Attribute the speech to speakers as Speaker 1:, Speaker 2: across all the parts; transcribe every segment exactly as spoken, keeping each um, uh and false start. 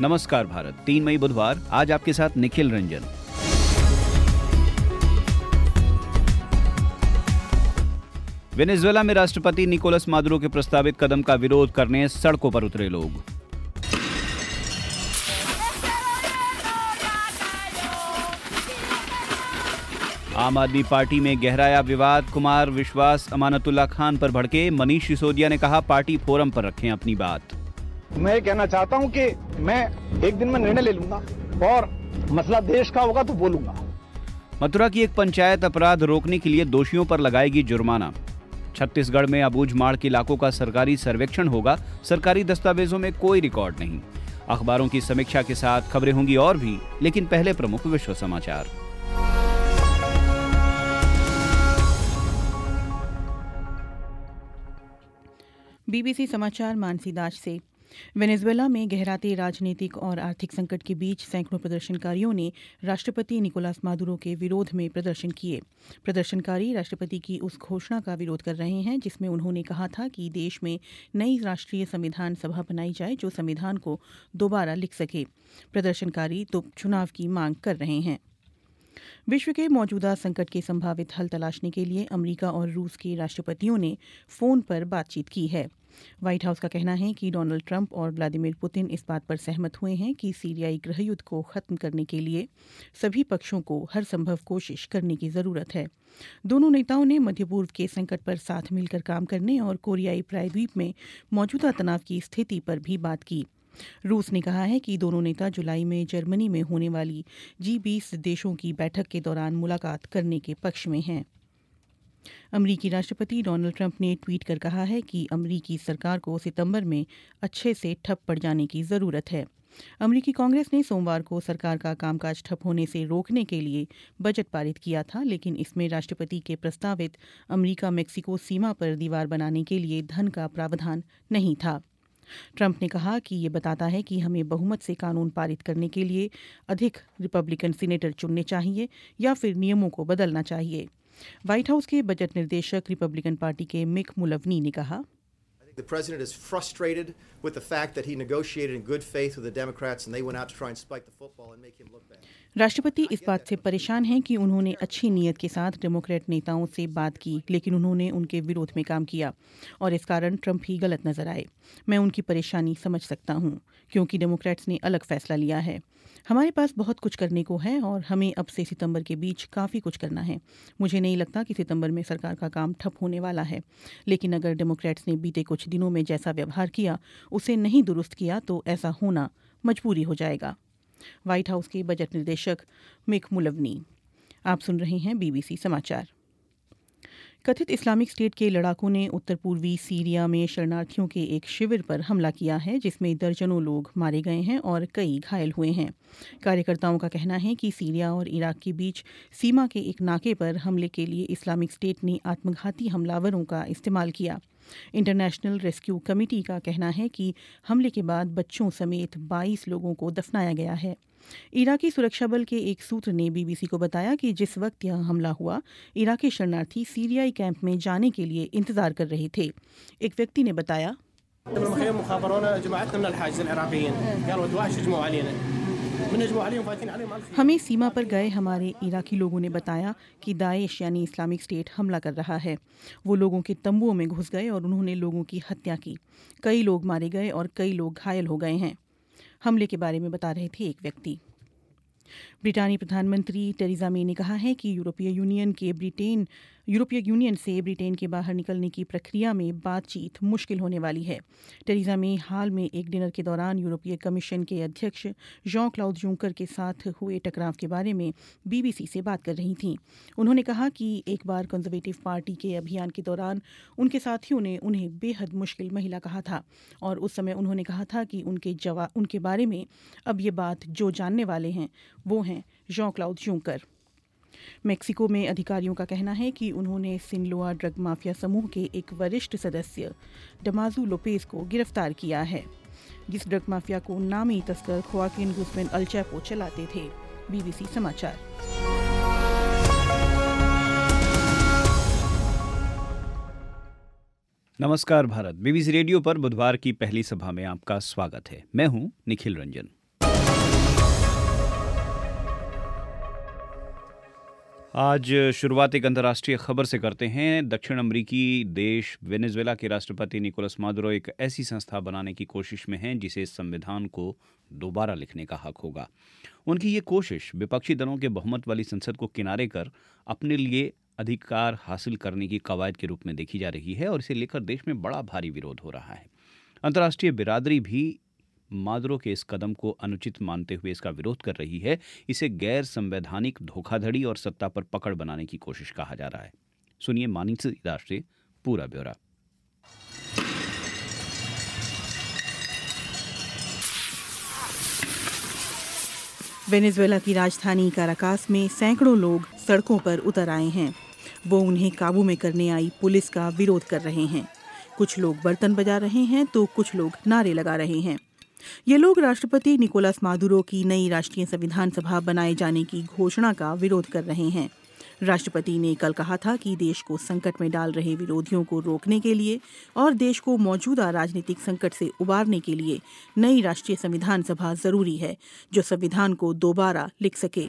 Speaker 1: नमस्कार भारत। तीन मई बुधवार, आज आपके साथ निखिल रंजन। वेनेजुएला में राष्ट्रपति निकोलस मादुरो के प्रस्तावित कदम का विरोध करने सड़कों पर उतरे लोग। आम आदमी पार्टी में गहराया विवाद, कुमार विश्वास अमानतुल्लाह खान पर भड़के। मनीष सिसोदिया ने कहा, पार्टी फोरम पर रखें अपनी बात।
Speaker 2: मैं कहना चाहता हूं कि मैं एक दिन में निर्णय ले लूंगा और मसला देश का होगा तो बोलूंगा।
Speaker 1: मथुरा की एक पंचायत अपराध रोकने के लिए दोषियों पर लगाएगी जुर्माना। छत्तीसगढ़ में अबूझमाड़ के इलाकों का सरकारी सर्वेक्षण होगा। सरकारी दस्तावेजों में कोई रिकॉर्ड नहीं। अखबारों की समीक्षा के साथ खबरें होंगी और भी, लेकिन पहले प्रमुख विश्व समाचार।
Speaker 3: बीबीसी समाचार मानसी दास से। वेनेजुएला में गहराते राजनीतिक और आर्थिक संकट के बीच सैकड़ों प्रदर्शनकारियों ने राष्ट्रपति निकोलस मादुरो के विरोध में प्रदर्शन किए। प्रदर्शनकारी राष्ट्रपति की उस घोषणा का विरोध कर रहे हैं जिसमें उन्होंने कहा था कि देश में नई राष्ट्रीय संविधान सभा बनाई जाए जो संविधान को दोबारा लिख सके। प्रदर्शनकारी तो चुनाव की मांग कर रहे हैं। विश्व के मौजूदा संकट के संभावित हल तलाशने के लिए अमेरिका और रूस के राष्ट्रपतियों ने फोन पर बातचीत की है। व्हाइट हाउस का कहना है कि डोनाल्ड ट्रंप और व्लादिमीर पुतिन इस बात पर सहमत हुए हैं कि सीरियाई गृहयुद्ध को खत्म करने के लिए सभी पक्षों को हर संभव कोशिश करने की जरूरत है। दोनों नेताओं ने मध्य पूर्व के संकट पर साथ मिलकर काम करने और कोरियाई प्रायद्वीप में मौजूदा तनाव की स्थिति पर भी बात की। रूस ने कहा है कि दोनों नेता जुलाई में जर्मनी में होने वाली जी बीस देशों की बैठक के दौरान मुलाकात करने के पक्ष में हैं। अमरीकी राष्ट्रपति डोनाल्ड ट्रंप ने ट्वीट कर कहा है कि अमरीकी सरकार को सितंबर में अच्छे से ठप पड़ जाने की ज़रूरत है। अमरीकी कांग्रेस ने सोमवार को सरकार का कामकाज ठप होने से रोकने के लिए बजट पारित किया था, लेकिन इसमें राष्ट्रपति के प्रस्तावित अमरीका मेक्सिको सीमा पर दीवार बनाने के लिए धन का प्रावधान नहीं था। ट्रंप ने कहा कि ये बताता है कि हमें बहुमत से कानून पारित करने के लिए अधिक रिपब्लिकन सीनेटर चुनने चाहिए या फिर नियमों को बदलना चाहिए। व्हाइट हाउस के बजट निर्देशक रिपब्लिकन पार्टी के मिक मुलवनी ने कहा,
Speaker 4: The president is frustrated with the fact that he negotiated in good faith with the Democrats and they went out to try and spike the football and make him look bad.
Speaker 3: राष्ट्रपति इस बात से परेशान हैं कि उन्होंने अच्छी नीयत के साथ डेमोक्रेट नेताओं से बात की, लेकिन उन्होंने उनके विरोध में काम किया और इस कारण ट्रंप ही गलत नजर आए। मैं उनकी परेशानी समझ सकता हूं, क्योंकि डेमोक्रेट्स ने अलग फैसला लिया है। हमारे पास बहुत कुछ करने को है और हमें अब से सितंबर के बीच काफ़ी कुछ करना है। मुझे नहीं लगता कि सितंबर में सरकार का काम ठप होने वाला है, लेकिन अगर डेमोक्रेट्स ने बीते कुछ दिनों में जैसा व्यवहार किया उसे नहीं दुरुस्त किया तो ऐसा होना मजबूरी हो जाएगा। व्हाइट हाउस के बजट निर्देशक मिक मुलवनी। आप सुन रहे हैं बीबीसी समाचार। कथित इस्लामिक स्टेट के लड़ाकों ने उत्तर पूर्वी सीरिया में शरणार्थियों के एक शिविर पर हमला किया है जिसमें दर्जनों लोग मारे गए हैं और कई घायल हुए हैं। कार्यकर्ताओं का कहना है कि सीरिया और इराक के बीच सीमा के एक नाके पर हमले के लिए इस्लामिक स्टेट ने आत्मघाती हमलावरों का इस्तेमाल किया। इंटरनेशनल रेस्क्यू कमेटी का कहना है कि हमले के बाद बच्चों समेत बाईस लोगों को दफनाया गया है। इराकी सुरक्षा बल के एक सूत्र ने बीबीसी को बताया कि जिस वक्त यह हमला हुआ, इराकी शरणार्थी सीरियाई कैंप में जाने के लिए इंतजार कर रहे थे। एक व्यक्ति ने बताया, हमें सीमा पर गए हमारे इराकी लोगों ने बताया कि दाइश यानी इस्लामिक स्टेट हमला कर रहा है। वो लोगों के तंबुओं में घुस गए और उन्होंने लोगों की हत्या की। कई लोग मारे गए और कई लोग घायल हो गए हैं। हमले के बारे में बता रहे थे एक व्यक्ति। ब्रिटानी प्रधानमंत्री टेरेसा मे ने कहा है कि यूरोपीय यूनियन के ब्रिटेन यूरोपीय यूनियन से ब्रिटेन के बाहर निकलने की प्रक्रिया में बातचीत मुश्किल होने वाली है। टेरेसा मे हाल में एक डिनर के दौरान यूरोपीय कमीशन के अध्यक्ष जॉन क्लाउड जूंकर के साथ हुए टकराव के बारे में बीबीसी से बात कर रही थीं। उन्होंने कहा कि एक बार कंजर्वेटिव पार्टी के अभियान के दौरान उनके साथियों ने उन्हें बेहद मुश्किल महिला कहा था और उस समय उन्होंने कहा था कि उनके जवा उनके बारे में अब ये बात जो जानने वाले हैं वो हैं जॉन क्लाउड जूंकर। मेक्सिको में अधिकारियों का कहना है कि उन्होंने सिनलोआ ड्रग माफिया समूह के एक वरिष्ठ सदस्य डमाजू लोपेज को गिरफ्तार किया है, जिस ड्रग माफिया को नामी तस्कर खुआकिन गुस्मैन अल चैपो चलाते थे। बीबीसी समाचार।
Speaker 1: नमस्कार भारत। बीबीसी रेडियो पर बुधवार की पहली सभा में आपका स्वागत है। मैं हूं निखिल रंजन। आज शुरुआत एक अंतर्राष्ट्रीय खबर से करते हैं। दक्षिण अमेरिकी देश वेनेजुएला के राष्ट्रपति निकोलस मादुरो एक ऐसी संस्था बनाने की कोशिश में हैं जिसे संविधान को दोबारा लिखने का हक होगा। उनकी ये कोशिश विपक्षी दलों के बहुमत वाली संसद को किनारे कर अपने लिए अधिकार हासिल करने की कवायद के रूप में देखी जा रही है और इसे लेकर देश में बड़ा भारी विरोध हो रहा है। अंतर्राष्ट्रीय बिरादरी भी मादुरो के इस कदम को अनुचित मानते हुए इसका विरोध कर रही है। इसे गैर संवैधानिक धोखाधड़ी और सत्ता पर पकड़ बनाने की कोशिश कहा जा रहा है। सुनिए मानसी दास से पूरा ब्यौरा।
Speaker 3: वेनेजुएला की राजधानी काराकास में सैकड़ों लोग सड़कों पर उतर आए हैं। वो उन्हें काबू में करने आई पुलिस का विरोध कर रहे हैं। कुछ लोग बर्तन बजा रहे हैं तो कुछ लोग नारे लगा रहे हैं। ये लोग राष्ट्रपति निकोलस मादुरो की नई राष्ट्रीय संविधान सभा बनाए जाने की घोषणा का विरोध कर रहे हैं। राष्ट्रपति ने कल कहा था कि देश को संकट में डाल रहे विरोधियों को रोकने के लिए और देश को मौजूदा राजनीतिक संकट से उबारने के लिए नई राष्ट्रीय संविधान सभा जरूरी है जो संविधान को दोबारा लिख सके।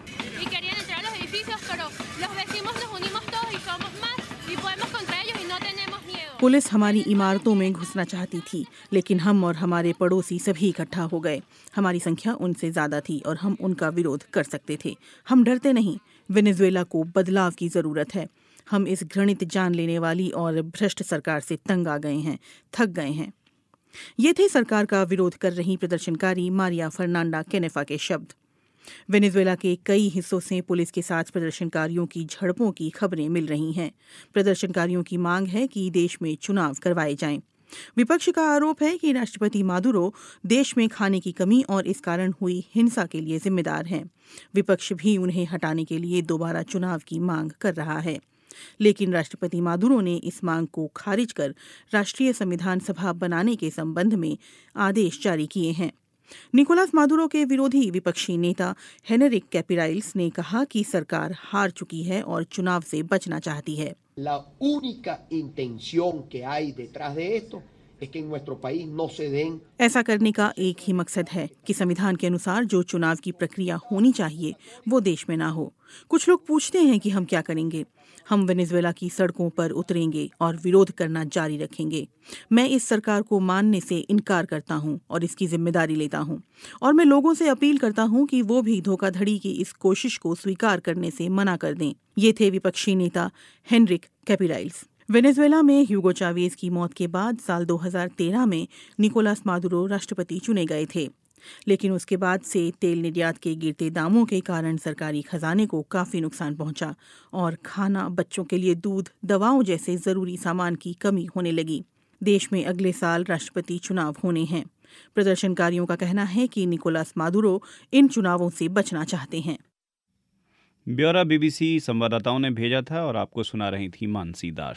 Speaker 3: पुलिस हमारी इमारतों में घुसना चाहती थी, लेकिन हम और हमारे पड़ोसी सभी इकट्ठा हो गए। हमारी संख्या उनसे ज्यादा थी और हम उनका विरोध कर सकते थे। हम डरते नहीं। वेनेजुएला को बदलाव की जरूरत है। हम इस घृणित जान लेने वाली और भ्रष्ट सरकार से तंग आ गए हैं, थक गए हैं। ये थे सरकार का विरोध कर रही प्रदर्शनकारी मारिया फर्नांडा केनेफा के शब्द। वेनेजुएला के कई हिस्सों से पुलिस के साथ प्रदर्शनकारियों की झड़पों की खबरें मिल रही हैं। प्रदर्शनकारियों की मांग है कि देश में चुनाव करवाए जाएं। विपक्ष का आरोप है कि राष्ट्रपति मादुरो देश में खाने की कमी और इस कारण हुई हिंसा के लिए जिम्मेदार हैं। विपक्ष भी उन्हें हटाने के लिए दोबारा चुनाव की मांग कर रहा है, लेकिन राष्ट्रपति मादुरो ने इस मांग को खारिज कर राष्ट्रीय संविधान सभा बनाने के संबंध में आदेश जारी किए हैं। निकोलस मादुरो के विरोधी विपक्षी नेता हेनरिक कैपिराइल्स ने कहा कि सरकार हार चुकी है और चुनाव से बचना चाहती है।
Speaker 5: La única intención que hay detrás de esto es que en nuestro país no se den।
Speaker 3: ऐसा करने का एक ही मकसद है कि संविधान के अनुसार जो चुनाव की प्रक्रिया होनी चाहिए वो देश में ना हो। कुछ लोग पूछते हैं कि हम क्या करेंगे। हम वेनेजुएला की सड़कों पर उतरेंगे और विरोध करना जारी रखेंगे। मैं इस सरकार को मानने से इनकार करता हूं और इसकी जिम्मेदारी लेता हूं, और मैं लोगों से अपील करता हूं कि वो भी धोखाधड़ी की इस कोशिश को स्वीकार करने से मना कर दें। ये थे विपक्षी नेता हेनरिक कैपिराइल्स। वेनेजुएला में ह्यूगो चावेज की मौत के बाद साल दो हज़ार तेरह में निकोलस मादुरो राष्ट्रपति चुने गए थे, लेकिन उसके बाद से तेल निर्यात के गिरते दामों के कारण सरकारी खजाने को काफी नुकसान पहुंचा और खाना, बच्चों के लिए दूध, दवाओं जैसे जरूरी सामान की कमी होने लगी। देश में अगले साल राष्ट्रपति चुनाव होने हैं। प्रदर्शनकारियों का कहना है कि निकोलस मादुरो इन चुनावों से बचना चाहते हैं।
Speaker 1: ब्यौरा बीबीसी संवाददाताओं ने भेजा था और आपको सुना रही थी मानसी दास।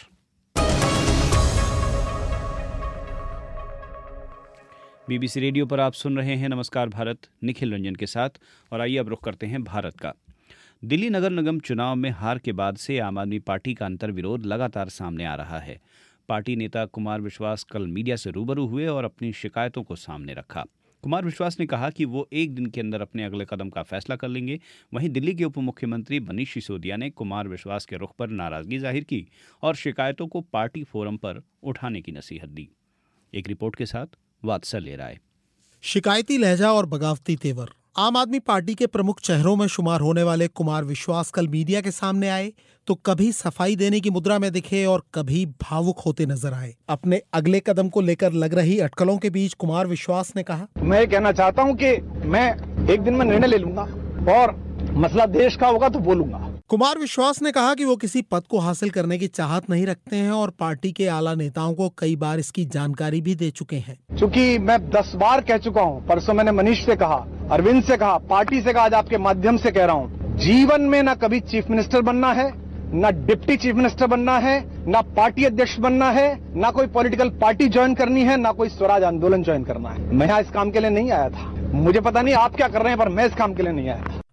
Speaker 1: बीबीसी रेडियो पर आप सुन रहे हैं नमस्कार भारत, निखिल रंजन के साथ। और आइए अब रुख करते हैं भारत का। दिल्ली नगर निगम चुनाव में हार के बाद से आम आदमी पार्टी का अंतर्विरोध लगातार सामने आ रहा है। पार्टी नेता कुमार विश्वास कल मीडिया से रूबरू हुए और अपनी शिकायतों को सामने रखा। कुमार विश्वास ने कहा कि वो एक दिन के अंदर अपने अगले कदम का फैसला कर लेंगे। वहीं दिल्ली के उप मुख्यमंत्री मनीष सिसोदिया ने कुमार विश्वास के रुख पर नाराजगी जाहिर की और शिकायतों को पार्टी फोरम पर उठाने की नसीहत दी। एक रिपोर्ट के साथ वात्सल्य राय।
Speaker 6: शिकायती लहजा और बगावती तेवर। आम आदमी पार्टी के प्रमुख चेहरों में शुमार होने वाले कुमार विश्वास कल मीडिया के सामने आए तो कभी सफाई देने की मुद्रा में दिखे और कभी भावुक होते नजर आए। अपने अगले कदम को लेकर लग रही अटकलों के बीच कुमार विश्वास ने कहा,
Speaker 2: मैं ये कहना चाहता हूं कि मैं एक दिन में निर्णय ले लूंगा और मसला देश का होगा तो बोलूंगा।
Speaker 6: कुमार विश्वास ने कहा कि वो किसी पद को हासिल करने की चाहत नहीं रखते हैं और पार्टी के आला नेताओं को कई बार इसकी जानकारी भी दे चुके हैं।
Speaker 2: क्योंकि मैं दस बार कह चुका हूं, परसों मैंने मनीष से कहा, अरविंद से कहा, पार्टी से कहा, आज आपके माध्यम से कह रहा हूं, जीवन में ना कभी चीफ मिनिस्टर बनना है, ना डिप्टी चीफ मिनिस्टर बनना है, ना पार्टी अध्यक्ष बनना है, ना कोई पॉलिटिकल पार्टी ज्वाइन करनी है, ना कोई स्वराज आंदोलन ज्वाइन करना है। मैं यहाँ इस काम के लिए नहीं आया था। मुझे पता नहीं आप क्या कर रहे हैं, पर मैं इस काम के लिए नहीं आया था।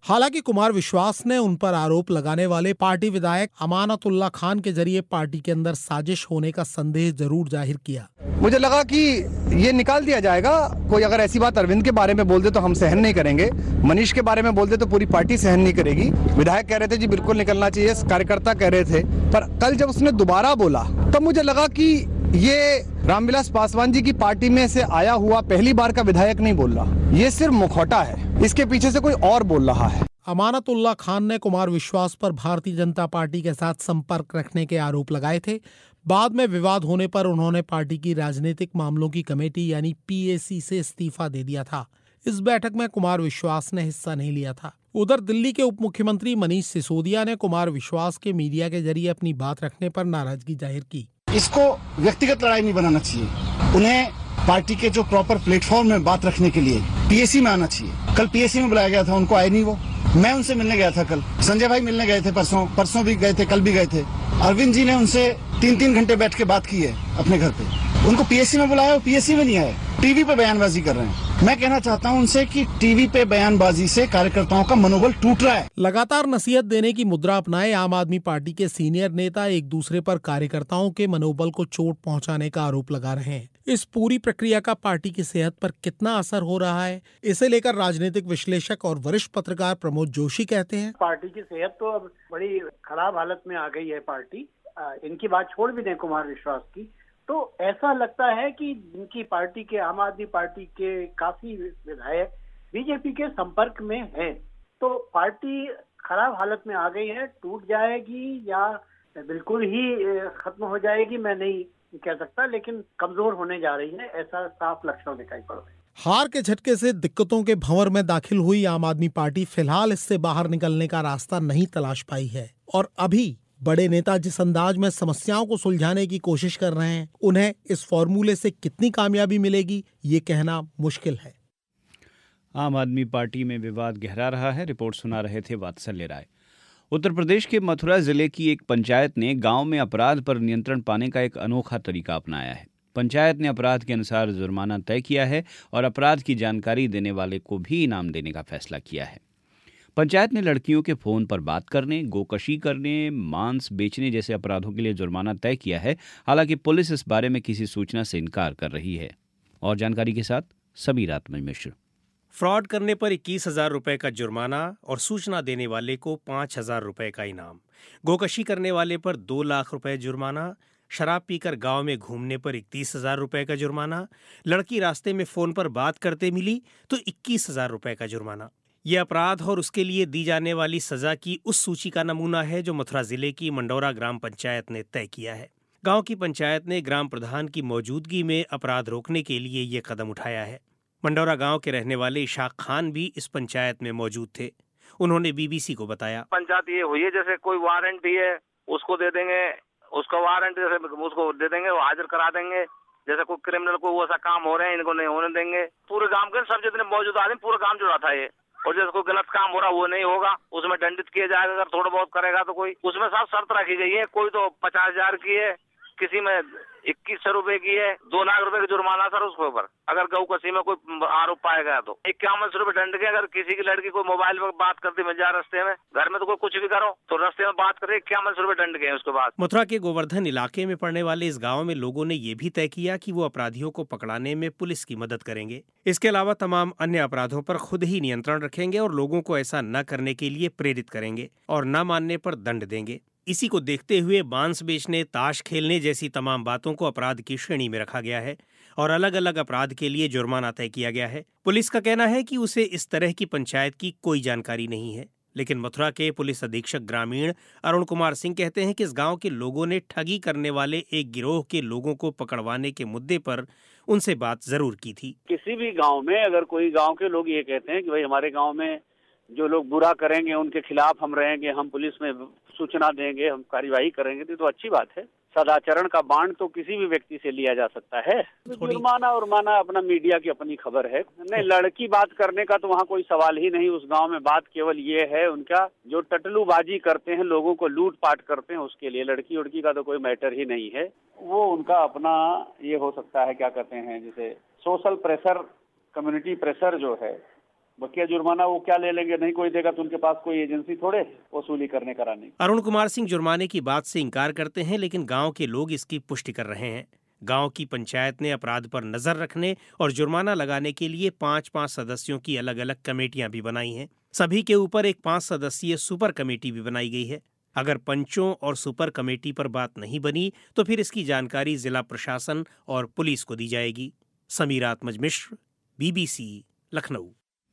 Speaker 6: हालांकि कुमार विश्वास ने उन पर आरोप लगाने वाले पार्टी विधायक अमानतुल्लाह खान के जरिए पार्टी के अंदर साजिश होने का संदेह जरूर जाहिर किया।
Speaker 2: मुझे लगा कि ये निकाल दिया जाएगा, कोई अगर ऐसी बात अरविंद के बारे में बोल दे तो हम सहन नहीं करेंगे, मनीष के बारे में बोल दे तो पूरी पार्टी सहन नहीं करेगी। विधायक कह रहे थे जी बिल्कुल निकलना चाहिए, कार्यकर्ता कह रहे थे, पर कल जब उसने दोबारा बोला तब मुझे लगा कि ये रामविलास पासवान जी की पार्टी में से आया हुआ पहली बार का विधायक नहीं बोल रहा, ये सिर्फ मुखौटा है, इसके पीछे से कोई और बोल रहा है।
Speaker 6: अमानतुल्लाह खान ने कुमार विश्वास पर भारतीय जनता पार्टी के साथ संपर्क रखने के आरोप लगाए थे। बाद में विवाद होने पर उन्होंने पार्टी की राजनीतिक मामलों की कमेटी यानी पीएसी से इस्तीफा दे दिया था। इस बैठक में कुमार विश्वास ने हिस्सा नहीं लिया था। उधर दिल्ली के उप मुख्यमंत्री मनीष सिसोदिया ने कुमार विश्वास के मीडिया के जरिए अपनी बात रखने पर नाराजगी जाहिर की।
Speaker 7: इसको व्यक्तिगत लड़ाई नहीं बनाना चाहिए, उन्हें पार्टी के जो प्रॉपर प्लेटफॉर्म में बात रखने के लिए पीएसी में आना चाहिए। कल पीएसी में बुलाया गया था, उनको आए नहीं वो। मैं उनसे मिलने गया था कल, संजय भाई मिलने गए थे परसों परसों भी गए थे, कल भी गए थे। अरविंद जी ने उनसे तीन तीन घंटे बैठ के बात की है अपने घर पे। उनको पीएसी में बुलाया, वो पीएसी में नहीं आए, टीवी पे बयानबाजी कर रहे हैं। मैं कहना चाहता हूं उनसे कि टीवी पे बयानबाजी से कार्यकर्ताओं का मनोबल टूट रहा है।
Speaker 6: लगातार नसीहत देने की मुद्रा अपनाए आम आदमी पार्टी के सीनियर नेता एक दूसरे पर कार्यकर्ताओं के मनोबल को चोट पहुंचाने का आरोप लगा रहे हैं। इस पूरी प्रक्रिया का पार्टी की सेहत पर कितना असर हो रहा है, इसे लेकर राजनीतिक विश्लेषक और वरिष्ठ पत्रकार प्रमोद जोशी कहते हैं,
Speaker 8: पार्टी की सेहत तो अब बड़ी खराब हालत में आ गई है। पार्टी इनकी बात छोड़ भी दें कुमार विश्वास की, तो ऐसा लगता है कि इनकी पार्टी के, आम आदमी पार्टी के काफी विधायक बीजेपी के संपर्क में हैं। तो पार्टी खराब हालत में आ गई है। टूट जाएगी या बिल्कुल ही खत्म हो जाएगी मैं नहीं कह सकता, लेकिन कमजोर होने जा रही है, ऐसा साफ लक्षण दिखाई पड़ रहे हैं।
Speaker 6: हार के झटके से दिक्कतों के भंवर में दाखिल हुई आम आदमी पार्टी फिलहाल इससे बाहर निकलने का रास्ता नहीं तलाश पाई है और अभी बड़े नेता जिस अंदाज में समस्याओं को सुलझाने की कोशिश कर रहे हैं, उन्हें इस फॉर्मूले से कितनी कामयाबी मिलेगी ये कहना मुश्किल है।
Speaker 1: आम आदमी पार्टी में विवाद गहरा रहा है। रिपोर्ट सुना रहे थे वात्सल्य राय। उत्तर प्रदेश के मथुरा जिले की एक पंचायत ने गांव में अपराध पर नियंत्रण पाने का एक अनोखा तरीका अपनाया है। पंचायत ने अपराध के अनुसार जुर्माना तय किया है और अपराध की जानकारी देने वाले को भी इनाम देने का फैसला किया है। पंचायत ने लड़कियों के फोन पर बात करने, गोकशी करने, मांस बेचने जैसे अपराधों के लिए जुर्माना तय किया है। हालांकि पुलिस इस बारे में किसी सूचना से इनकार कर रही है। और जानकारी के साथ समीर आत्मज मिश्र।
Speaker 9: फ्रॉड करने पर इक्कीस हजार रुपए का जुर्माना और सूचना देने वाले को पाँच हजार रुपए का इनाम। गोकशी करने वाले पर दो लाख रुपए जुर्माना। शराब पीकर गांव में घूमने पर इकतीस हजार रुपए का जुर्माना। लड़की रास्ते में फोन पर बात करते मिली तो इक्कीस हजार रुपए का जुर्माना। यह अपराध और उसके लिए दी जाने वाली सजा की उस सूची का नमूना है जो मथुरा जिले की मंडौरा ग्राम पंचायत ने तय किया है। गांव की पंचायत ने ग्राम प्रधान की मौजूदगी में अपराध रोकने के लिए ये कदम उठाया है। मंडौरा गांव के रहने वाले इशाक खान भी इस पंचायत में मौजूद थे। उन्होंने बीबीसी को बताया,
Speaker 10: पंचायत ये हुई है जैसे कोई वारंट ही है उसको दे देंगे, उसका वारंट जैसे उसको दे देंगे, वो हाजिर करा देंगे। जैसे कोई क्रिमिनल को वो ऐसा काम हो रहे हैं, इनको नहीं होने देंगे। पूरे गांव के सब जितने मौजूद आदमी पूरा गांव जुड़ा था ये, और जैसे कोई गलत काम हो रहा वो नहीं होगा, उसमें दंडित किया जाएगा। अगर थोड़ा बहुत करेगा तो कोई, उसमें साफ शर्त रखी गई है। कोई तो पचास हजार की है, किसी में इक्कीस सौ रूपये की है, दो लाख रुपए का जुर्माना सर उसके ऊपर अगर गौ कसी में कोई आरोप पाया गया तो इक्यावन सौ रूपये दंड के। अगर किसी की लड़की कोई मोबाइल पर बात करती मिल जाए रास्ते में, घर में तो कोई कुछ भी करो तो रास्ते में बात करे, इक्यावन सौ रूपये दंड के। उसके बाद
Speaker 9: मथुरा के गोवर्धन इलाके में पड़ने वाले इस गाँव में लोगों ने ये भी तय किया कि वो अपराधियों को पकड़ाने में पुलिस की मदद करेंगे। इसके अलावा तमाम अन्य अपराधों पर खुद ही नियंत्रण रखेंगे और लोगों को ऐसा न करने के लिए प्रेरित करेंगे और न मानने पर दंड देंगे। इसी को देखते हुए मांस बेचने, ताश खेलने जैसी तमाम बातों को अपराध की श्रेणी में रखा गया है और अलग अलग अपराध के लिए जुर्माना तय किया गया है। पुलिस का कहना है कि उसे इस तरह की पंचायत की कोई जानकारी नहीं है, लेकिन मथुरा के पुलिस अधीक्षक ग्रामीण अरुण कुमार सिंह कहते हैं कि इस गांव के लोगों ने ठगी करने वाले एक गिरोह के लोगों को पकड़वाने के मुद्दे पर उनसे बात जरूर की थी।
Speaker 11: किसी भी गाँव में अगर कोई गाँव के लोग ये कहते हैं कि भाई हमारे गाँव में जो लोग बुरा करेंगे उनके खिलाफ हम रहेंगे, हम पुलिस में सूचना देंगे, हम कार्यवाही करेंगे, तो अच्छी बात है। सदाचरण का बांड तो किसी भी व्यक्ति से लिया जा सकता है। जुर्माना और माना अपना मीडिया की अपनी खबर है। नहीं, लड़की बात करने का तो वहाँ कोई सवाल ही नहीं। उस गांव में बात केवल ये है उनका जो टटलूबाजी करते हैं, लोगों को लूट पाट करते हैं, उसके लिए लड़की उड़की का तो कोई मैटर ही नहीं है। वो उनका अपना ये हो सकता है, क्या कहते हैं, जैसे सोशल प्रेशर, कम्युनिटी प्रेशर जो है बकिया जुर्माना वो क्या ले लेंगे, नहीं कोई देगा तो उनके पास कोई एजेंसी थोड़े वसूली करने कराने।
Speaker 9: अरुण कुमार सिंह जुर्माने की बात से इनकार करते हैं, लेकिन गांव के लोग इसकी पुष्टि कर रहे हैं। गांव की पंचायत ने अपराध पर नजर रखने और जुर्माना लगाने के लिए पाँच पाँच सदस्यों की अलग अलग कमेटियां भी बनाई हैं। सभी के ऊपर एक पाँच सदस्यीय सुपर कमेटी भी बनाई गई है। अगर पंचों और सुपर कमेटी पर बात नहीं बनी तो फिर इसकी जानकारी जिला प्रशासन और पुलिस को दी जाएगी। समीर आत्मज मिश्र, बीबीसी, लखनऊ।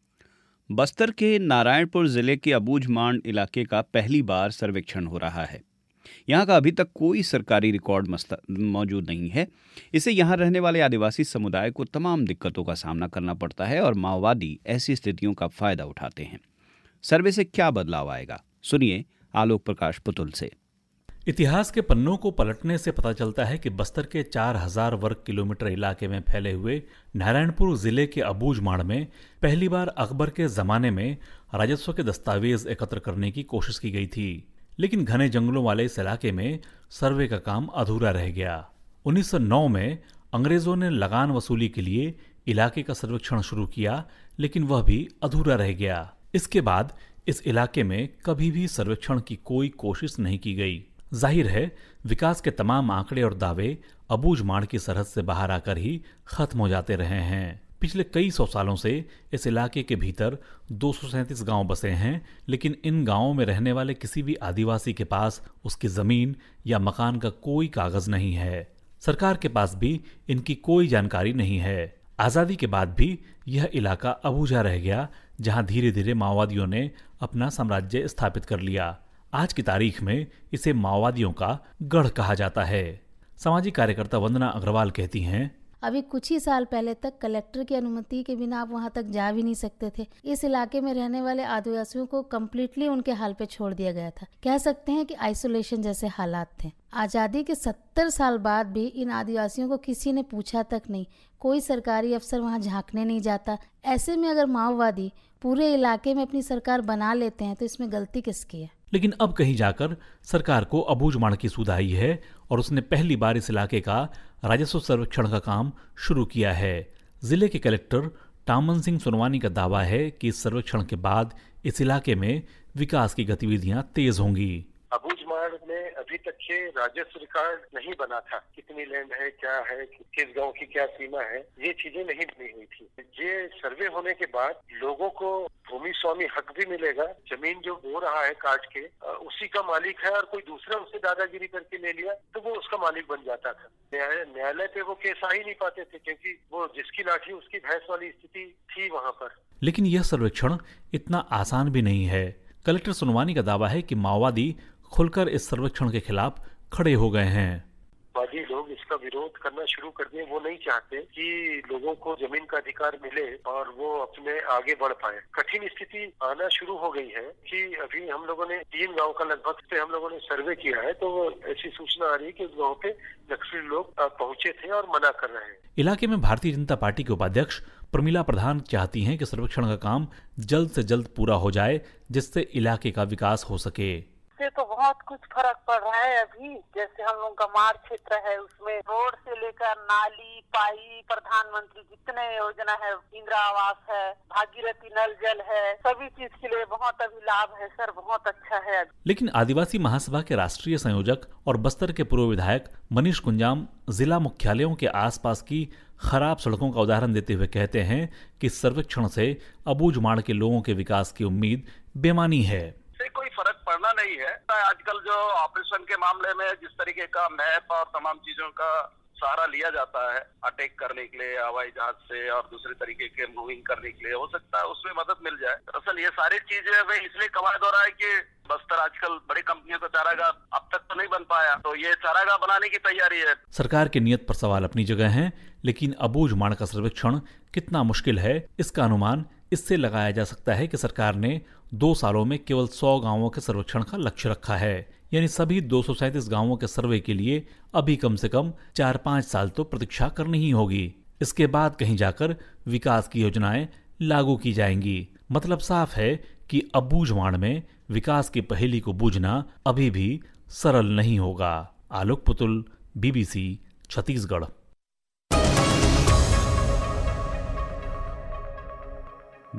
Speaker 1: बस्तर के नारायणपुर जिले के अबूझमाड़ इलाके का पहली बार सर्वेक्षण हो रहा है। यहाँ का अभी तक कोई सरकारी रिकॉर्ड मौजूद नहीं है। इससे यहाँ रहने वाले आदिवासी समुदाय को तमाम दिक्कतों का सामना करना पड़ता है और माओवादी ऐसी स्थितियों का फायदा उठाते हैं। सर्वे से क्या बदलाव आएगा, सुनिए आलोक प्रकाश पुतुल से।
Speaker 12: इतिहास के पन्नों को पलटने से पता चलता है कि बस्तर के चार हजार वर्ग किलोमीटर इलाके में फैले हुए नारायणपुर जिले के अबूझमाड़ में पहली बार अकबर के जमाने में राजस्व के दस्तावेज एकत्र करने की कोशिश की गई थी, लेकिन घने जंगलों वाले इस इलाके में सर्वे का काम अधूरा रह गया। उन्नीस सौ नौ में अंग्रेजों ने लगान वसूली के लिए इलाके का सर्वेक्षण शुरू किया, लेकिन वह भी अधूरा रह गया। इसके बाद इस इलाके में कभी भी सर्वेक्षण की कोई कोशिश नहीं की गई। जाहिर है विकास के तमाम आंकड़े और दावे अबूझमाड़ की सरहद से बाहर आकर ही खत्म हो जाते रहे हैं। पिछले कई सौ सालों से इस इलाके के भीतर दो सौ सैंतीस गाँव बसे हैं, लेकिन इन गांवों में रहने वाले किसी भी आदिवासी के पास उसकी जमीन या मकान का कोई कागज नहीं है। सरकार के पास भी इनकी कोई जानकारी नहीं है। आजादी के बाद भी यह इलाका अबूझा रह गया, जहां धीरे धीरे माओवादियों ने अपना साम्राज्य स्थापित कर लिया। आज की तारीख में इसे माओवादियों का गढ़ कहा जाता है। सामाजिक कार्यकर्ता वंदना अग्रवाल कहती हैं,
Speaker 13: अभी कुछ ही साल पहले तक कलेक्टर की अनुमति के बिना आप वहां तक जा भी नहीं सकते थे। इस इलाके में रहने वाले आदिवासियों को कम्प्लीटली उनके हाल पे छोड़ दिया गया था। कह सकते हैं कि आइसोलेशन जैसे हालात थे। आजादी के सत्तर साल बाद भी इन आदिवासियों को किसी ने पूछा तक नहीं, कोई सरकारी अफसर वहां झांकने नहीं जाता। ऐसे में अगर माओवादी पूरे इलाके में अपनी सरकार बना लेते हैं तो इसमें गलती किसकी है?
Speaker 12: लेकिन अब कहीं जाकर सरकार को अबूझमाड़ की सुध आई है और उसने पहली बार इस इलाके का राजस्व सर्वेक्षण का काम शुरू किया है। जिले के कलेक्टर टामन सिंह सोनवानी का दावा है कि इस सर्वेक्षण के बाद इस इलाके में विकास की गतिविधियां तेज होंगी।
Speaker 14: अबूझमाड़ में अभी तक के राजस्व रिकॉर्ड नहीं बना था, कितनी लैंड है, क्या है, किस गांव की क्या सीमा है, ये चीजें नहीं बनी हुई थी। ये सर्वे होने के बाद लोगों को भूमि स्वामी हक भी मिलेगा। जमीन जो हो रहा है काट के उसी का मालिक है और कोई दूसरा उससे दादागिरी करके ले लिया तो वो उसका मालिक बन जाता था। न्यायालय पे वो केस आ ही नहीं पाते थे, क्योंकि वो जिसकी लाठी उसकी भैंस वाली स्थिति थी वहाँ पर।
Speaker 12: लेकिन यह सर्वेक्षण इतना आसान भी नहीं है। कलेक्टर सोनवानी का दावा है कि माओवादी खुलकर इस सर्वेक्षण के खिलाफ खड़े हो गए हैं।
Speaker 14: वादी लोग इसका विरोध करना शुरू कर दिए। वो नहीं चाहते कि लोगों को जमीन का अधिकार मिले और वो अपने आगे बढ़ पाए। कठिन स्थिति आना शुरू हो गई है कि अभी हम लोगों ने तीन गांव का लगभग पे हम लोगों ने सर्वे किया है, तो ऐसी सूचना आ रही है कि उस गांव पे नक्सली लोग पहुंचे थे और मना कर रहे हैं।
Speaker 12: इलाके में भारतीय जनता पार्टी के उपाध्यक्ष प्रमिला प्रधान चाहती हैं कि सर्वेक्षण का काम जल्द से जल्द पूरा हो जाए, जिससे इलाके का विकास हो सके।
Speaker 15: तो बहुत कुछ फर्क पड़ रहा है। अभी जैसे हम लोग का मार क्षेत्र है, उसमें रोड से लेकर नाली, पाइप, प्रधानमंत्री जितने योजना है, इंदिरा आवास है, भागीरथी नल जल है, सभी चीज के लिए बहुत अभी लाभ है सर, बहुत अच्छा है।
Speaker 12: लेकिन आदिवासी महासभा के राष्ट्रीय संयोजक और बस्तर के पूर्व विधायक मनीष कुंजाम जिला मुख्यालयों के आसपास की खराब सड़कों का उदाहरण देते हुए कहते हैं कि सर्वेक्षण से अबूझमाड़ के लोगों के विकास की उम्मीद बेमानी है।
Speaker 10: कोई फर्क पड़ना नहीं है। आजकल जो ऑपरेशन के मामले में जिस तरीके का मैप और तमाम चीजों का सहारा लिया जाता है अटैक करने के लिए हवाई जहाज से और दूसरे तरीके के मूविंग करने के लिए, हो सकता है उसमें मदद मिल जाए। दरअसल ये सारी चीजें वे इसलिए कवायद हो रहा है कि बस्तर आजकल बड़ी कंपनियों का चारागाह अब तक तो नहीं बन पाया, तो ये चारागाह बनाने की तैयारी है।
Speaker 12: सरकार की नीयत पर सवाल अपनी जगह है, लेकिन अबूझमाड़ का सर्वेक्षण कितना मुश्किल है इसका अनुमान इससे लगाया जा सकता है कि सरकार ने दो सालों में केवल सौ गांवों के सर्वेक्षण का लक्ष्य रखा है। यानी सभी दो सौ सैंतीस गांवों के सर्वे के लिए अभी कम से कम चार पांच साल तो प्रतीक्षा करनी ही होगी। इसके बाद कहीं जाकर विकास की योजनाएं लागू की जाएंगी। मतलब साफ है कि अबूझमाड़ में विकास की पहेली को बूझना अभी भी सरल नहीं होगा। Alok Putul, BBC, Chhattisgarh.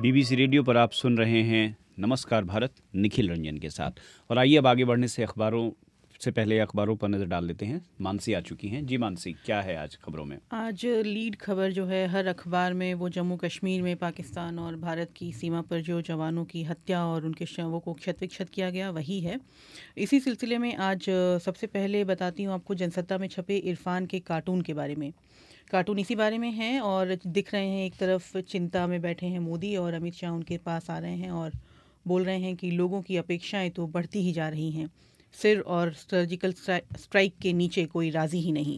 Speaker 1: BBC radio पर आप सुन रहे हैं नमस्कार भारत, निखिल रंजन के साथ। और आइए अब आगे बढ़ने से अखबारों से पहले अखबारों पर नज़र डाल लेते हैं। मानसी आ चुकी हैं। जी मानसी, क्या है आज खबरों में?
Speaker 3: आज लीड खबर जो है हर अखबार में वो जम्मू कश्मीर में पाकिस्तान और भारत की सीमा पर जो जवानों की हत्या और उनके शवों को क्षत विक्षत किया गया वही है। इसी सिलसिले में आज सबसे पहले बताती हूँ आपको जनसत्ता में छपे इरफान के कार्टून के बारे में। कार्टून इसी बारे में है और दिख रहे हैं, एक तरफ चिंता में बैठे हैं मोदी और अमित शाह उनके पास आ रहे हैं और बोल रहे हैं कि लोगों की अपेक्षाएं तो बढ़ती ही जा रही हैं, सिर और सर्जिकल स्ट्राइक के नीचे कोई राजी ही नहीं।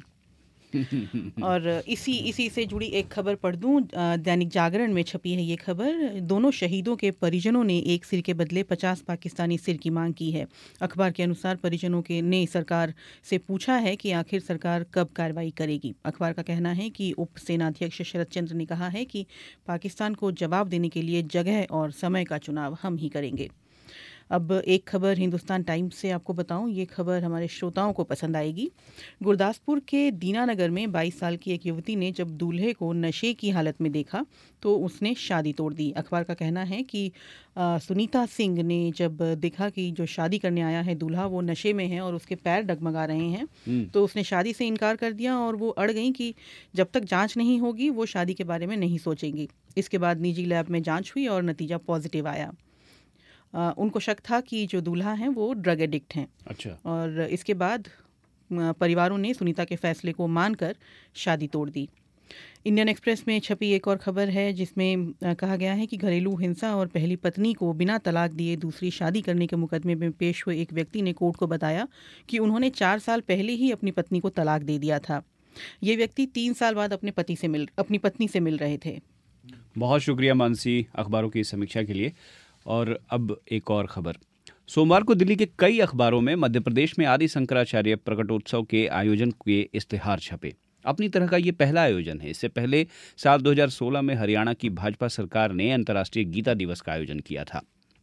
Speaker 3: और इसी इसी से जुड़ी एक खबर पढ़ दूं, दैनिक जागरण में छपी है ये खबर। दोनों शहीदों के परिजनों ने एक सिर के बदले पचास पाकिस्तानी सिर की मांग की है। अखबार के अनुसार परिजनों के ने सरकार से पूछा है कि आखिर सरकार कब कार्रवाई करेगी। अखबार का कहना है कि उप सेनाध्यक्ष शरद चंद्र ने कहा है कि पाकिस्तान को जवाब देने के लिए जगह और समय का चुनाव हम ही करेंगे। अब एक खबर हिंदुस्तान टाइम्स से आपको बताऊं, ये खबर हमारे श्रोताओं को पसंद आएगी। गुरदासपुर के दीनानगर में बाईस साल की एक युवती ने जब दूल्हे को नशे की हालत में देखा तो उसने शादी तोड़ दी। अखबार का कहना है कि आ, सुनीता सिंह ने जब देखा कि जो शादी करने आया है दूल्हा वो नशे में है और उसके पैर डगमगा रहे हैं तो उसने शादी से इनकार कर दिया और वो अड़ गई कि जब तक जांच नहीं होगी वो शादी के बारे में नहीं सोचेंगी। इसके बाद निजी लैब में जांच हुई और नतीजा पॉजिटिव आया। आ, उनको शक था कि जो दूल्हा हैं वो ड्रग एडिक्ट हैं। अच्छा। और इसके बाद परिवारों ने सुनीता के फैसले को मानकर शादी तोड़ दी। इंडियन एक्सप्रेस में छपी एक और खबर है जिसमें कहा गया है कि घरेलू हिंसा और पहली पत्नी को बिना तलाक दिए दूसरी शादी करने के मुकदमे में पेश हुए एक व्यक्ति ने कोर्ट को बताया कि उन्होंने चार साल पहले ही अपनी पत्नी को तलाक दे दिया था। ये व्यक्ति तीन साल बाद अपने पति से मिल अपनी पत्नी से मिल रहे थे।
Speaker 1: बहुत शुक्रिया मानसी अखबारों की समीक्षा के लिए। और अब एक और खबर। सोमवार को दिल्ली के कई अखबारों में मध्य प्रदेश में आदि शंकराचार्य प्रकटोत्सव के आयोजन के इश्तिहार छपे। अपनी तरह का ये पहला आयोजन है। इससे पहले साल दो हज़ार सोलह में हरियाणा की भाजपा सरकार ने अंतर्राष्ट्रीय गीता दिवस का आयोजन किया था।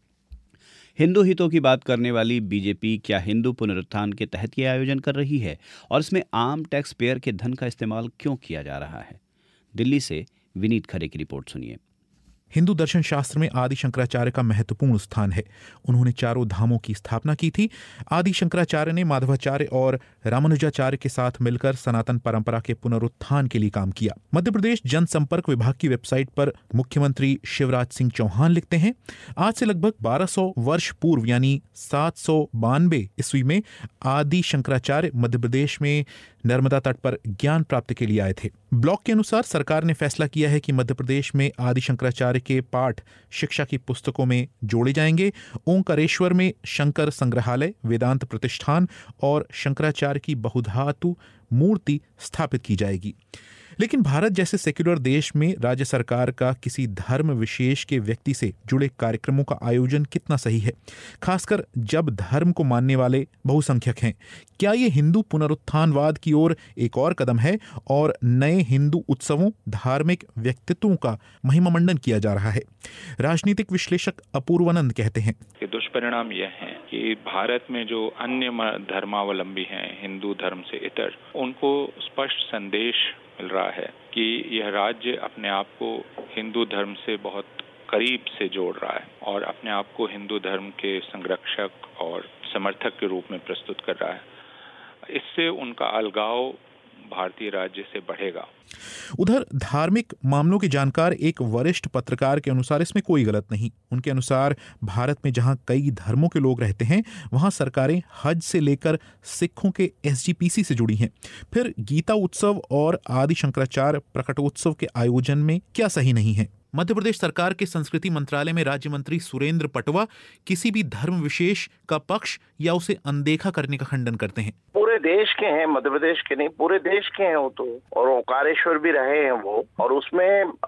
Speaker 1: हिंदू हितों की बात करने वाली बीजेपी क्या हिंदू पुनरुत्थान के तहत ये आयोजन कर रही है और इसमें आम टैक्स पेयर के धन का इस्तेमाल क्यों किया जा रहा है? दिल्ली से विनीत खरे की रिपोर्ट सुनिए।
Speaker 16: हिंदू दर्शन शास्त्र में आदि शंकराचार्य का महत्वपूर्ण स्थान है। उन्होंने चारों धामों की स्थापना की थी। आदि शंकराचार्य ने माधवाचार्य और रामानुजाचार्य के साथ मिलकर सनातन परंपरा के पुनरुत्थान के लिए काम किया। मध्य प्रदेश जनसंपर्क विभाग की वेबसाइट पर मुख्यमंत्री शिवराज सिंह चौहान लिखते हैं, आज से लगभग बारह सौ वर्ष पूर्व यानी सात सौ बानवे ईस्वी में आदि शंकराचार्य मध्य प्रदेश में नर्मदा तट पर ज्ञान प्राप्ति के लिए आए थे। ब्लॉक के अनुसार सरकार ने फैसला किया है कि मध्य प्रदेश में आदि शंकराचार्य के पाठ शिक्षा की पुस्तकों में जोड़े जाएंगे। ओंकारेश्वर में शंकर संग्रहालय, वेदांत प्रतिष्ठान और शंकराचार्य की बहुधातु मूर्ति स्थापित की जाएगी। लेकिन भारत जैसे सेक्युलर देश में राज्य सरकार का किसी धर्म विशेष के व्यक्ति से जुड़े कार्यक्रमों का आयोजन कितना सही है, खासकर जब धर्म को मानने वाले बहुसंख्यक हैं? क्या ये हिंदू पुनरुत्थानवाद की ओर एक और कदम है और नए हिंदू उत्सवों, धार्मिक व्यक्तित्वों का महिमा मंडन किया जा रहा है? राजनीतिक विश्लेषक अपूर्वानंद कहते हैं
Speaker 17: कि दुष्परिणाम यह है कि भारत में जो अन्य धर्मावलंबी हैं, हिंदू धर्म से इतर, उनको स्पष्ट संदेश मिल रहा है कि यह राज्य अपने आप को हिंदू धर्म से बहुत करीब से जोड़ रहा है और अपने आप को हिंदू धर्म के संरक्षक और समर्थक के रूप में प्रस्तुत कर रहा है। इससे उनका अलगाव भारतीय राज्य से बढ़ेगा।
Speaker 16: उधर धार्मिक मामलों के जानकार एक वरिष्ठ पत्रकार के अनुसार इसमें कोई गलत नहीं। उनके अनुसार भारत में जहां कई धर्मों के लोग रहते हैं वहां सरकारें हज से लेकर सिखों के एसजीपीसी से जुड़ी हैं। फिर गीता उत्सव और आदि शंकराचार्य प्रकटोत्सव के आयोजन में क्या सही नहीं है? मध्य प्रदेश सरकार के संस्कृति मंत्रालय में राज्य मंत्री सुरेंद्र पटवा किसी भी धर्म विशेष का पक्ष या उसे अनदेखा करने का खंडन करते हैं।
Speaker 18: पूरे देश के हैं, मध्य प्रदेश के नहीं, पूरे देश के हैं वो तो, और ओंकारेश्वर भी रहे हैं वो, और उसमें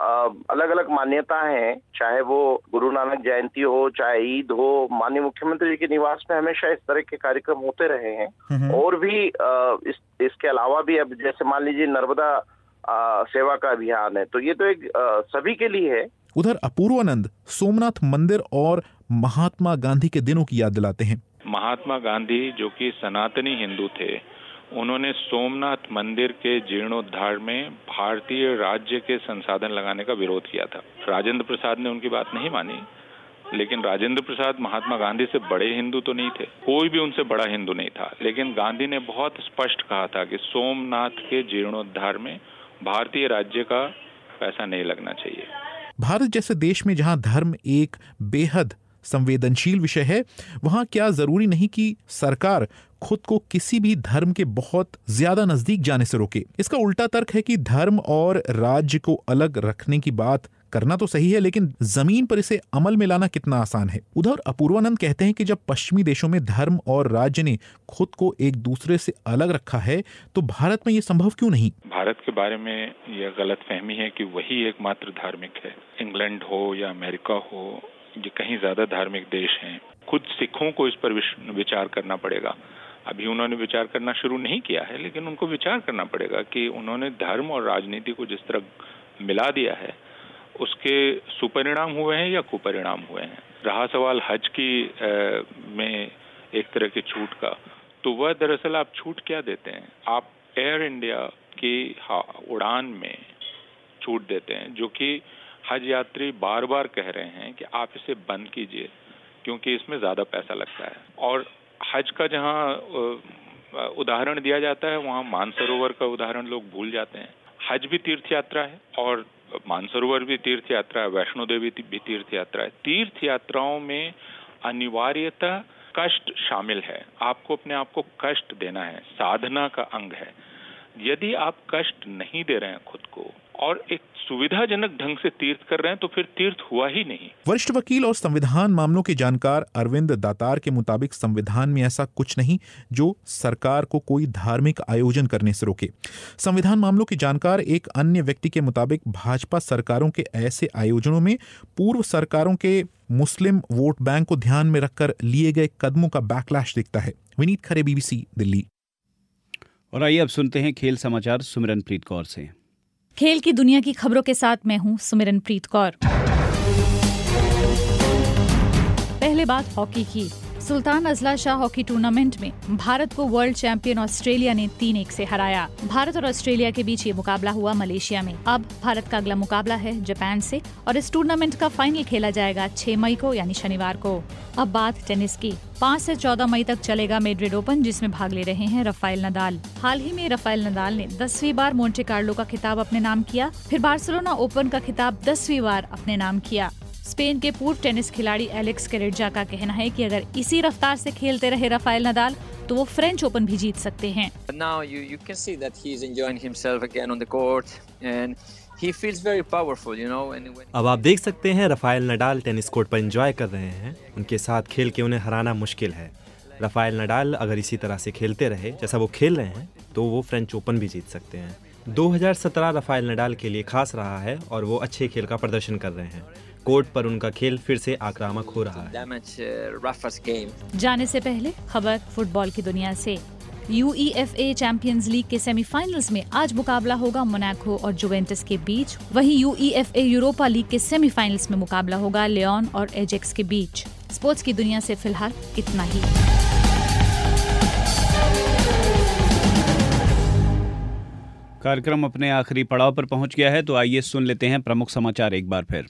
Speaker 18: अलग अलग मान्यता है, चाहे वो गुरु नानक जयंती हो, चाहे ईद हो। माननीय मुख्यमंत्री जी के निवास में हमेशा इस तरह के कार्यक्रम होते रहे हैं। और भी आ, इस, इसके अलावा भी अब जैसे मान लीजिए नर्मदा आ, सेवा का अभियान है, तो ये तो एक आ, सभी के लिए है।
Speaker 16: उधर अपूर्वानंद सोमनाथ मंदिर और महात्मा गांधी के दिनों की याद दिलाते हैं।
Speaker 17: महात्मा गांधी जो कि सनातनी हिंदू थे, उन्होंने सोमनाथ मंदिर के जीर्णोद्धार में भारतीय राज्य के संसाधन लगाने का विरोध किया था। राजेंद्र प्रसाद ने उनकी बात नहीं मानी, लेकिन राजेंद्र प्रसाद महात्मा गांधी से बड़े हिंदू तो नहीं थे, कोई भी उनसे बड़ा हिंदू नहीं था, लेकिन गांधी ने बहुत स्पष्ट कहा था कि सोमनाथ के जीर्णोद्धार में भारतीय राज्य का पैसा नहीं लगना चाहिए।
Speaker 16: भारत जैसे देश में जहां धर्म एक बेहद संवेदनशील विषय है, वहां क्या जरूरी नहीं कि सरकार खुद को किसी भी धर्म के बहुत ज्यादा नजदीक जाने से रोके। इसका उल्टा तर्क है कि धर्म और राज्य को अलग रखने की बात करना तो सही है, लेकिन जमीन पर इसे अमल में लाना कितना आसान है। उधर अपूर्वानंद कहते हैं कि जब पश्चिमी देशों में धर्म और राज्य ने खुद को एक दूसरे से अलग रखा है, तो भारत में ये संभव क्यों नहीं?
Speaker 17: भारत के बारे में यह गलतफहमी है कि वही एकमात्र धार्मिक है। इंग्लैंड हो या अमेरिका हो, ये कहीं ज्यादा धार्मिक देश हैं। खुद सिखों को इस पर विचार करना पड़ेगा। अभी उन्होंने विचार करना शुरू नहीं किया है, लेकिन उनको विचार करना पड़ेगा कि उन्होंने धर्म और राजनीति को जिस तरह मिला दिया है, उसके सुपरिणाम हुए हैं या कुपरिणाम हुए हैं। रहा सवाल हज की आ, में एक तरह की छूट का, तो वह दरअसल आप छूट क्या देते हैं? आप एयर इंडिया की उड़ान में छूट देते हैं, जो कि हज यात्री बार बार कह रहे हैं कि आप इसे बंद कीजिए क्योंकि इसमें ज्यादा पैसा लगता है। और हज का जहां उदाहरण दिया जाता है, वहां मानसरोवर का उदाहरण लोग भूल जाते हैं। हज भी तीर्थ यात्रा है और मानसरोवर भी तीर्थ यात्रा है, वैष्णो देवी भी तीर्थ यात्रा है। तीर्थ यात्राओं में अनिवार्यतः कष्ट शामिल है। आपको अपने आप को कष्ट देना है, साधना का अंग है। यदि आप कष्ट नहीं दे रहे हैं खुद को और एक सुविधाजनक ढंग से तीर्थ कर रहे हैं, तो फिर तीर्थ हुआ ही नहीं।
Speaker 16: वरिष्ठ वकील और संविधान मामलों के जानकार अरविंद दातार के मुताबिक संविधान में ऐसा कुछ नहीं जो सरकार को कोई धार्मिक आयोजन करने से रोके। संविधान मामलों के जानकार एक अन्य व्यक्ति के मुताबिक भाजपा सरकारों के ऐसे आयोजनों में पूर्व सरकारों के मुस्लिम वोट बैंक को ध्यान में रखकर लिए गए कदमों का बैकलैश दिखता है। विनीत खरे, बीबीसी दिल्ली।
Speaker 1: और आइए अब सुनते हैं खेल समाचार सुमिरनप्रीत कौर से।
Speaker 19: खेल की दुनिया की खबरों के साथ मैं हूं सुमिरनप्रीत कौर। पहले बात हॉकी की। Sultan Azlan Shah hockey tournament में भारत को वर्ल्ड चैंपियन ऑस्ट्रेलिया ने तीन एक से हराया। भारत और ऑस्ट्रेलिया के बीच ये मुकाबला हुआ मलेशिया में। अब भारत का अगला मुकाबला है जापान से और इस टूर्नामेंट का फाइनल खेला जाएगा छह मई को यानी शनिवार को। अब बात टेनिस की। पाँच से चौदह मई तक चलेगा मैड्रिड ओपन, जिसमें भाग ले रहे हैं राफेल नडाल। हाल ही में राफेल नडाल ने दसवीं बार मोंटे कार्लो का खिताब अपने नाम किया, फिर बार्सिलोना ओपन का खिताब दसवीं बार अपने नाम किया। स्पेन के पूर्व टेनिस खिलाड़ी एलेक्स कैरेजा का कहना है कि अगर इसी रफ्तार से खेलते रहे राफेल नडाल तो वो फ्रेंच ओपन भी जीत सकते हैं।
Speaker 20: Now you you can see that he is enjoying himself again on the court and he feels very powerful, you know. And when...
Speaker 21: अब आप देख सकते हैं राफेल नडाल टेनिस कोर्ट पर एंजॉय कर रहे हैं। उनके साथ खेल के उन्हें हराना मुश्किल है। राफेल नडाल अगर इसी तरह से खेलते रहे जैसा वो खेल रहे हैं तो वो फ्रेंच ओपन भी जीत सकते हैं। दो हज़ार सत्रह राफेल नडाल के लिए खास रहा है और वो अच्छे खेल का प्रदर्शन कर रहे हैं। कोर्ट पर उनका खेल फिर से आक्रामक हो रहा है।
Speaker 19: जाने से पहले खबर फुटबॉल की दुनिया से। यूईएफए चैंपियंस लीग के सेमीफाइनल्स में आज मुकाबला होगा मोनाको और जुवेंटस के बीच। वहीं यूईएफए यूरोपा लीग के सेमीफाइनल्स में मुकाबला होगा लियोन और एजेक्स के बीच। स्पोर्ट्स की दुनिया से फिलहाल इतना ही।
Speaker 1: कार्यक्रम अपने आखिरी पड़ाव पर पहुंच गया है, तो आइए सुन लेते हैं प्रमुख समाचार एक बार फिर।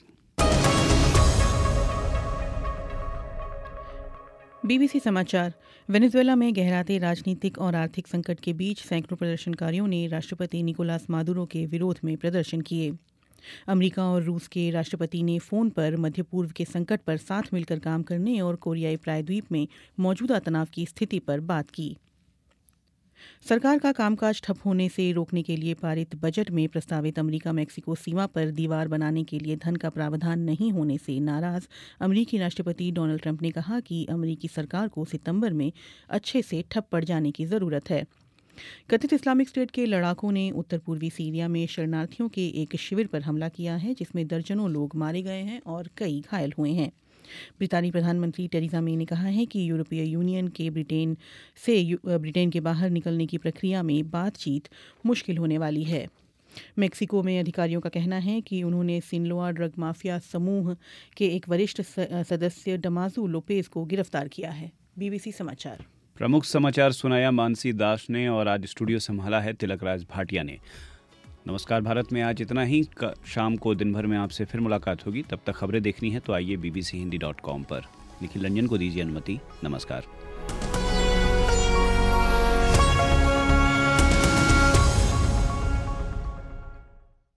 Speaker 3: बीबीसी समाचार। वेनेजुएला में गहराते राजनीतिक और आर्थिक संकट के बीच सैकड़ों प्रदर्शनकारियों ने राष्ट्रपति निकोलास मादुरो के विरोध में प्रदर्शन किए। अमेरिका और रूस के राष्ट्रपति ने फोन पर मध्य पूर्व के संकट पर साथ मिलकर काम करने और कोरियाई प्रायद्वीप में मौजूदा तनाव की स्थिति पर बात की। सरकार का कामकाज ठप होने से रोकने के लिए पारित बजट में प्रस्तावित अमेरिका मैक्सिको सीमा पर दीवार बनाने के लिए धन का प्रावधान नहीं होने से नाराज अमेरिकी राष्ट्रपति डोनाल्ड ट्रंप ने कहा कि अमेरिकी सरकार को सितंबर में अच्छे से ठप पड़ जाने की जरूरत है। कथित इस्लामिक स्टेट के लड़ाकों ने उत्तर पूर्वी सीरिया में शरणार्थियों के एक शिविर पर हमला किया है, जिसमें दर्जनों लोग मारे गए हैं और कई घायल हुए हैं। ब्रितानी प्रधानमंत्री टेरेसा मे ने कहा है कि यूरोपीय यूनियन के ब्रिटेन से ब्रिटेन के बाहर निकलने की प्रक्रिया में बातचीत मुश्किल होने वाली है। मेक्सिको में अधिकारियों का कहना है कि उन्होंने सिनलोआ ड्रग माफिया समूह के एक वरिष्ठ सदस्य डमाजू लोपेज को गिरफ्तार किया है। बीबीसी समाचार।
Speaker 1: प्रमुख समाचार सुनाया मानसी दास ने और आज स्टूडियो संभाला है तिलकराज भाटिया ने। नमस्कार भारत में आज इतना ही। शाम को दिन भर में आपसे फिर मुलाकात होगी। तब तक खबरें देखनी है तो आइए बीबीसी हिंदी डॉट कॉम पर। निखिल रंजन को दीजिए अनुमति। नमस्कार।